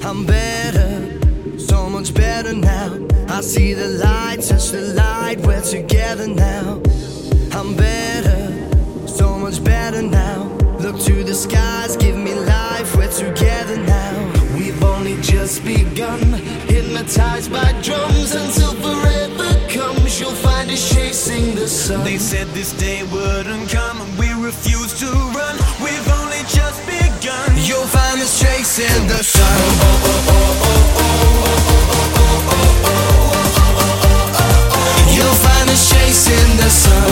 I'm better, so much better now. I see the light, touch the light, we're together now. I'm better, so much better now. Look to the skies, give me life, we're together now. We've only just begun, hypnotized by drums. Until forever comes, you'll find us chasing the sun. They said this day wouldn't come, and we refuse to run. We've only just begun. You'll find us chasing the sun. You'll find us chasing the sun.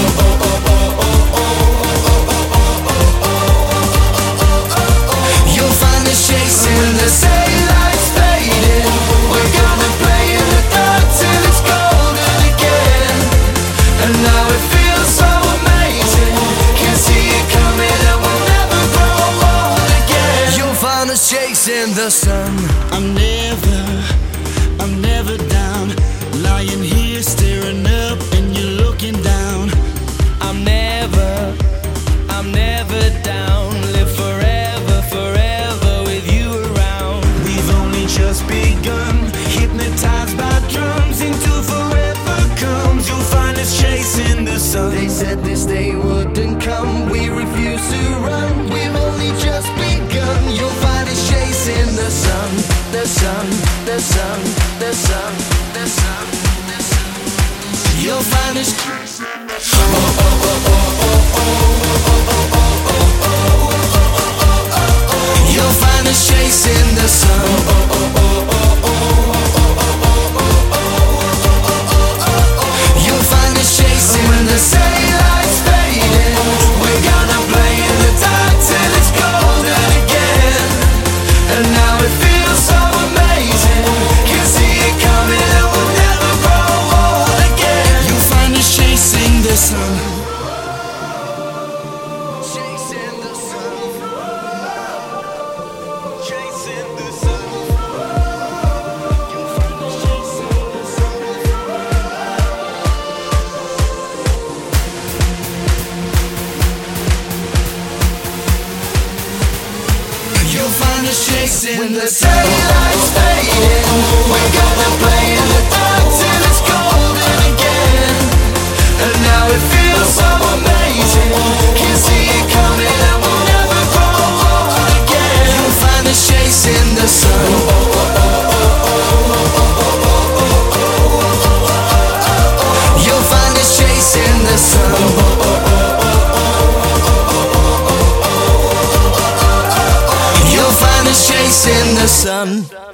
You'll find us chasing the sun. Daylight's fading, we're gonna play in the dark till it's golden again. And now it feels so amazing, can see it coming and we'll never grow old again. You'll find us chasing the sun. I'm never down, lying here staring up and you're looking down. I'm never down. Live forever, forever with you around. We've only just begun, hypnotized by drums. Into forever comes, you'll find us chasing the sun. They said this day wouldn't come, we refuse to run. We've only just begun. You'll find us chasing the sun, the sun, the sun, the sun, the sun, the sun. You'll find us chasing the sun. You'll find us chasing the sun. You'll find us chasing the sun. Daylight's fading, we're gonna play in the dark till it's golden again. And now it feels so amazing, can see it coming and we'll never grow old again. You'll find us chasing the sun. Chasing the sun. Chasing the sun. You'll find us chasing the sun. You'll find us chasing When the the sun. daylight's fading, we're gonna play in the dark till it's golden again. And now it feels so amazing, can see it coming and we'll never grow old again. You'll find us chasing the sun. You'll find us chasing the sun. You'll find us chasing the sun.